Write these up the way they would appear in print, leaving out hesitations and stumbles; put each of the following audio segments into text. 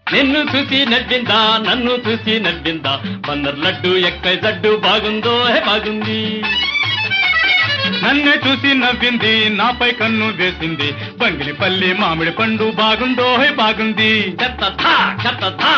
నిన్ను చూసి నవ్విందా నన్ను చూసి నవ్విందా బందర్ లడ్డు ఎక్కై జడ్డు బాగుందో బాగుంది. నన్నే చూసి నవ్వింది నాపై కన్ను వేసింది బంగిలిపల్లి మామిడి పండు బాగుందో బాగుంది. చెత్తథా చెత్తథా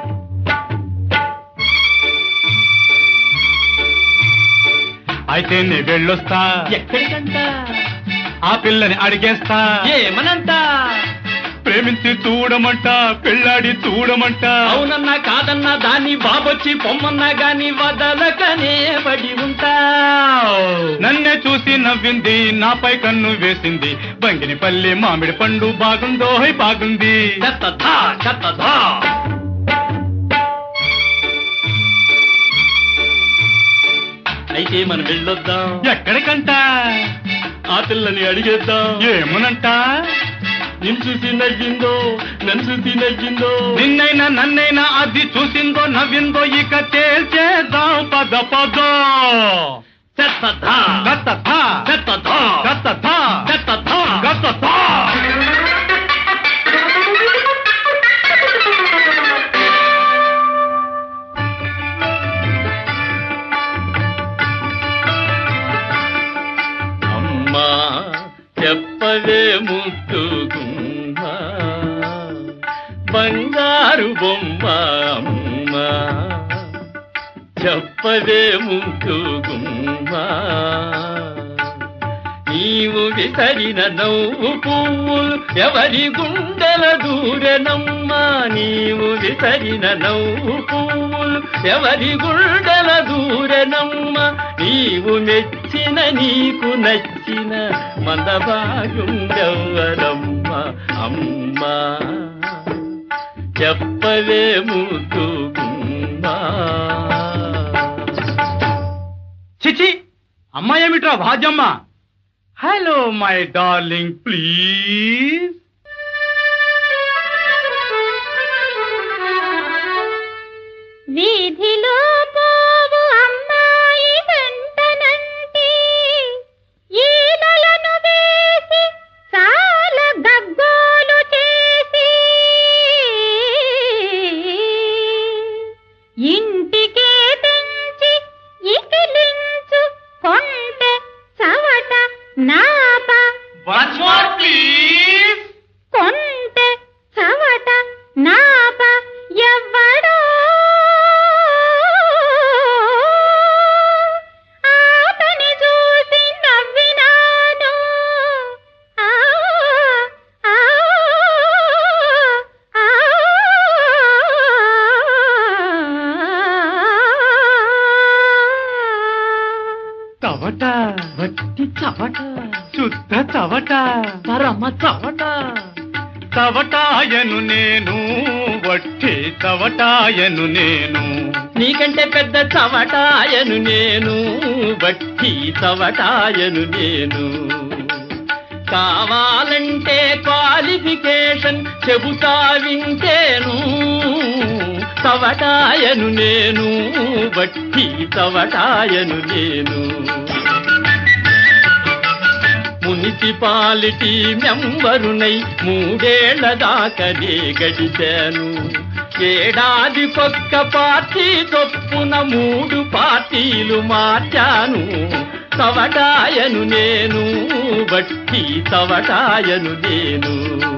అయితే నీ వెళ్ళొస్తా. ఎక్కడికంట? ఆ పిల్లని అడిగేస్తా. ఏమనంట? ప్రేమించి చూడమంట పెళ్ళాడి చూడమంట. అవునన్నా కాదన్నా దాన్ని బాబొచ్చి పొమ్మన్నా గాని వదలకనే పడి ఉంటా. నన్నే చూసి నవ్వింది నాపై కన్ను వేసింది బంగినిపల్లి మామిడి పండు బాగుందో బాగుంది. చెత్తథా చెత్తథా అయితే మనం వెళ్ళొద్దాం. ఎక్కడికంట? ఆ పిల్లని అడిగేద్దాం. ఏమనంట? నిన్ను చూసి నవ్విందో నన్ను చూసి నవ్విందో నిన్నైనా నన్నైనా అది చూసిందో నవ్విందో ఇక తేల్చేద్దాం పద పద. చెత్తథా గత్తథా చెత్తథా గత్తథా చెత్తథా గత్తథా. అమ్మా చెప్పవే ముట్టుకుమ్మా బంగారు బొమ్మ అమ్మా చెప్పవే ముట్టుకుమ్మా నీవు విసరిన నవ్వు పువ్వులు ఎవరి గుండెల దూరెనమ్మా. నీవు విసరిన నవ్వు పువ్వులు ఎవరి గుండెల దూరెనమ్మా. నీవు మెచ్చిన నీకు నచ్చిన మందభాగుండెవ్వరమ్మా అమ్మా చెప్పవే ముద్దుగుమ్మా. చిచి అమ్మాయి ఏమిట్రా భాజమ్మ. Hello my darling please. వీధిలో పోవు అమ్మాయి వెంటనంటి ఈలలను వేసి చాలా గగ్గోలు చేసి ఇంటికే తెంచి ఇకిలించు కొంటె చవట నాప ప్లీజ్. కొంటె చవట నాప ఎవ్వడో ఆతని చూసి నవ్వినాను. ఆ ఆ ఆ చవట వట్టి చవట శుద్ధ చవట పరమ చవట చవటాయను నేను వట్టి చవటాయను నేను. నీకంటే పెద్ద చవటాయను నేను బట్టి చవటాయను నేను. కావాలంటే క్వాలిఫికేషన్ చెబుతా వింటేను చవటాయను నేను బట్టి చవటాయను నేను. మున్సిపాలిటీ మెంబరునై 3 ఏళ్ల దాకనే గడిచాను. ఏడాదికొక్క పార్టీ చొప్పున 3 పార్టీలు మార్చాను. చవటాయను నేను బట్టి చవటాయను నేను.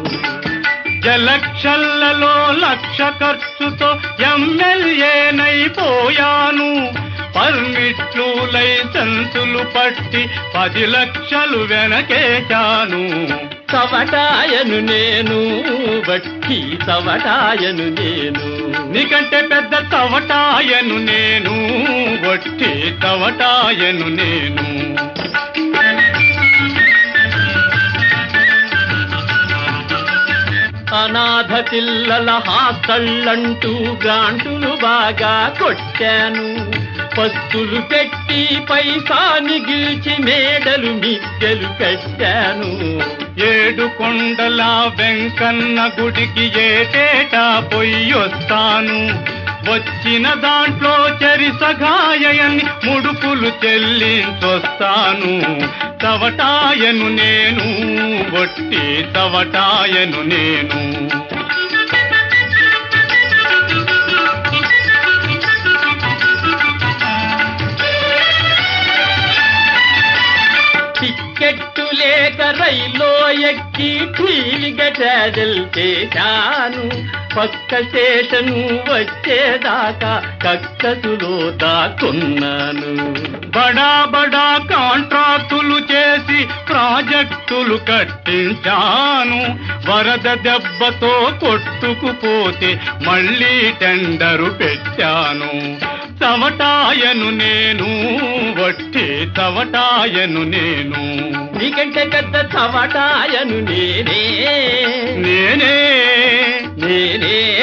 ఎలక్షన్లలో 1,00,000 ఖర్చుతో ఎమ్మెల్యేనైపోయాను. పర్మిట్లు లైసెన్సులు పట్టి 10 లక్షలు వెనకేశాను. చవటాయను నేను బట్టి చవటాయను నేను. నీకంటే పెద్ద చవటాయను నేను వట్టి చవటాయను నేను. అనాథ పిల్లల హాస్టళ్ళంటూ గ్రాంటులు బాగా కొట్టాను. పస్తులు పెట్టి పైసా మిగిల్చి మేడలు మిద్దెలు కట్టాను. 7 కొండల వెంకన్న గుడికి ఏటేటా పొయ్యొస్తాను. వచ్చిన దాంట్లో చెరిసగాయని ముడుపులు చెల్లించొస్తాను. చవటాయను నేను వట్టి చవటాయను నేను. టికెట్టు లేక రైల్లో ఎక్కి టీవిగా ట్రావెల్ చేశాను. పక్క స్టేషను వచ్చేదాకా కక్కసులో దాక్కున్నాను. బడా బడా కాంట్రాక్టులు చేసి ప్రాజెక్టులు కట్టించాను. వరద దెబ్బతో కొట్టుకుపోతే మళ్ళీ టెండరు పెట్టాను. చవటాయను నేను, వట్టి చవటాయను నేను. నీకంటే పెద్ద చవటాయను నేనే నేనే నేనే